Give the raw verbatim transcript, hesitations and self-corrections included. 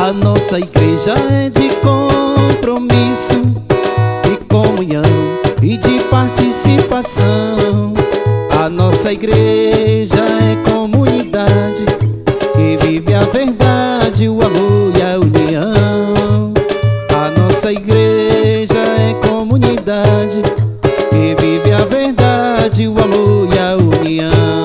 A nossa igreja é de compromisso, de comunhão e de participação. A nossa igreja é comunidade que vive a verdade, o amor e a união. A nossa igreja é comunidade que vive a verdade, o amor e a união.